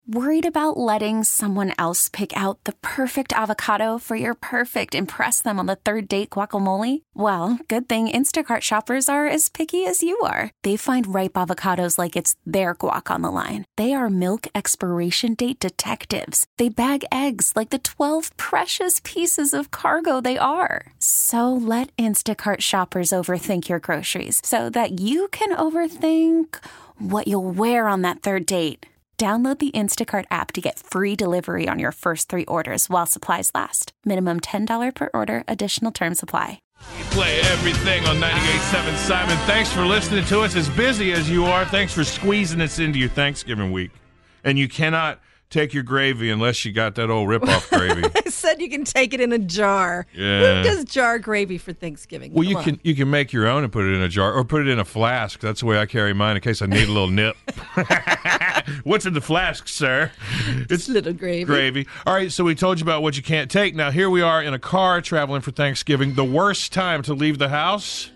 Worried about letting someone else pick out the perfect avocado for your perfect impress them on the third date guacamole? Well, good thing Instacart shoppers are as picky as you are. They find ripe avocados like it's their guac on the line. They are milk expiration date detectives. They bag eggs like the 12 precious pieces of cargo they are. So let Instacart shoppers overthink your groceries so that you can overthink what you'll wear on that third date. Download the Instacart app to get free delivery on your first 3 orders while supplies last. Minimum $10 per order. Additional terms apply. We play everything on 98.7 Simon. Thanks for listening to us. As busy as you are, thanks for squeezing us into your Thanksgiving week. And you cannot take your gravy unless you got that old rip-off gravy. I said you can take it in a jar. Yeah. Who does jar gravy for Thanksgiving? Well, you can make your own and put it in a jar or put it in a flask. That's the way I carry mine in case I need a little nip. What's in the flask, sir? It's little gravy. Gravy. All right, so we told you about what you can't take. Now, here we are in a car traveling for Thanksgiving. The worst time to leave the house?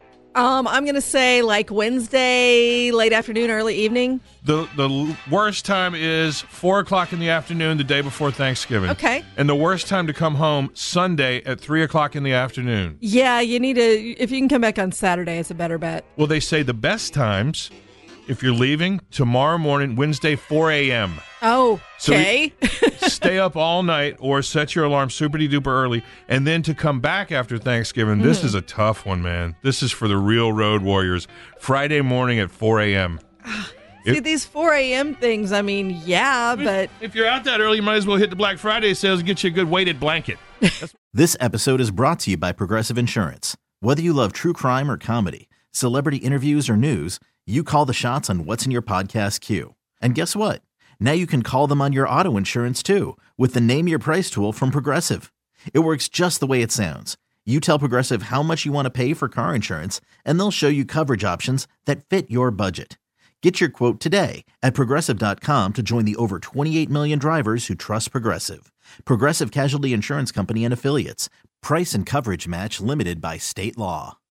I'm going to say like Wednesday, late afternoon, early evening. The worst time is 4 o'clock in the afternoon the day before Thanksgiving. Okay. And the worst time to come home, Sunday at 3 o'clock in the afternoon. Yeah, you need to, if you can come back on Saturday, it's a better bet. Well, they say the best times, if you're leaving, tomorrow morning, Wednesday, 4 a.m. Oh, okay. So stay up all night or set your alarm super-duper early. And then to come back after Thanksgiving, this is a tough one, man. This is for the real road warriors. Friday morning at 4 a.m. See, these 4 a.m. things, I mean, yeah, but... If you're out that early, you might as well hit the Black Friday sales and get you a good weighted blanket. This episode is brought to you by Progressive Insurance. Whether you love true crime or comedy, celebrity interviews or news, you call the shots on what's in your podcast queue. And guess what? Now you can call them on your auto insurance too with the Name Your Price tool from Progressive. It works just the way it sounds. You tell Progressive how much you want to pay for car insurance, and they'll show you coverage options that fit your budget. Get your quote today at Progressive.com to join the over 28 million drivers who trust Progressive. Progressive Casualty Insurance Company and Affiliates. Price and coverage match limited by state law.